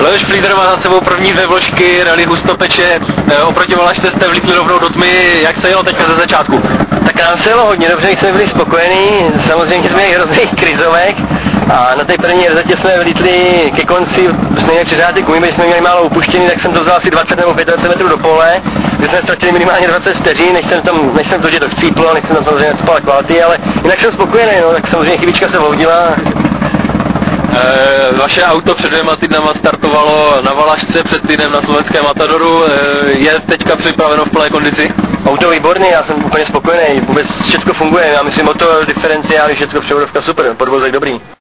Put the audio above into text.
Leoš Flíder má za sebou první dvě vložky rally Hustopeče, oproti Valašce jste vlítli rovnou do tmy, jak se jelo teďka ze začátku? Tak nám se jelo hodně dobře, jsme byli spokojení, samozřejmě jsme měli hrozných krizovek a na té první rzetě jsme vlítli ke konci, jsme měli přeřádek gumy, jsme měli málo upuštěný, tak jsem to vzal asi 20 nebo 25 metrů do pole, kde jsme ztratili minimálně 20 vteřin, než jsem to, že to chcíplo, než jsem tam samozřejmě spal kvality, ale jinak jsem spokojený, no, tak samozřejmě chybička se vloudila. Vaše auto před 2 týdnama startovalo na Valašce, před týdnem na slovenském Matadoru. Je teďka připraveno v plné kondici? Auto výborný, já jsem úplně spokojený, vůbec všechno funguje, já myslím motor, diferenciály, všechno převodovka super, podvozek dobrý.